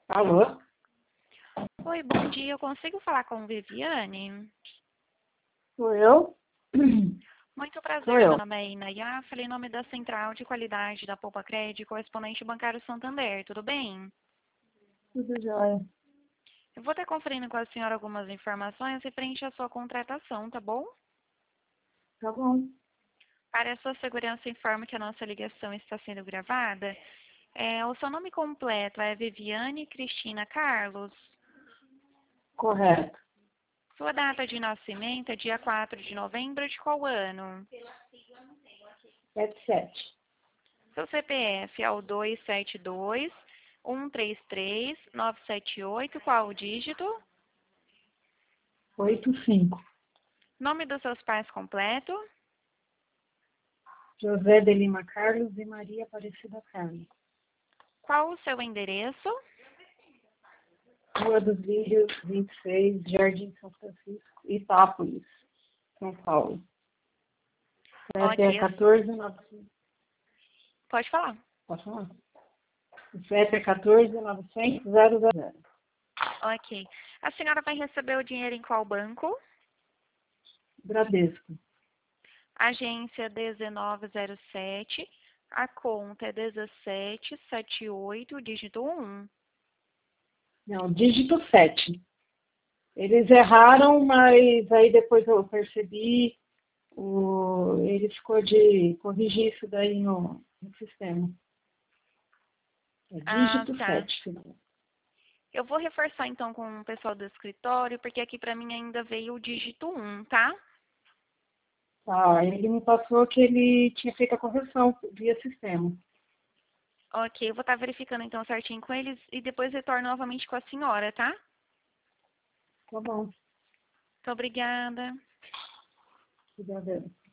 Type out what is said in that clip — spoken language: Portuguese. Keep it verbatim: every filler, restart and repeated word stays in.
Alô? Oi, bom dia. Eu consigo falar com Viviane? Sou eu? Muito prazer, Sou eu. meu nome é Inaya. Falei em nome da Central de Qualidade da Poupa Crédito, correspondente bancário Santander. Tudo bem? Tudo jóia. Eu vou estar conferindo com a senhora algumas informações referente à sua contratação, tá bom? Tá bom. Para a sua segurança, informo que a nossa ligação está sendo gravada. É, o seu nome completo é Viviane Cristina Carlos. Correto. Sua data de nascimento é dia quatro de novembro de qual ano? Sete sete. Seu C P F é o dois sete dois, um três três, nove sete oito, qual o dígito? Oito cinco. Nome dos seus pais completo? José de Lima Carlos e Maria Aparecida Carlos. Qual o seu endereço? Rua dos Lírios, vinte e seis, Jardim São Francisco, Itápolis, São Paulo. C P F Ok, é quatorze novecentos. pode falar. Posso falar? O C P F é quatorze novecentos zero zero. Ok. A senhora vai receber o dinheiro em qual banco? Bradesco. Agência dezenove zero sete. A conta é dezessete setenta e oito, dígito um. Não, dígito sete. Eles erraram, mas aí depois eu percebi, o, ele ficou de corrigir isso daí no, no sistema. É Ah, dígito tá. sete. Eu vou reforçar então com o pessoal do escritório, porque aqui para mim ainda veio o dígito um, tá? Tá, ele me passou que ele tinha feito a correção via sistema. Ok, eu vou estar verificando então certinho com eles e depois retorno novamente com a senhora, tá? Tá bom. Muito obrigada. Obrigada.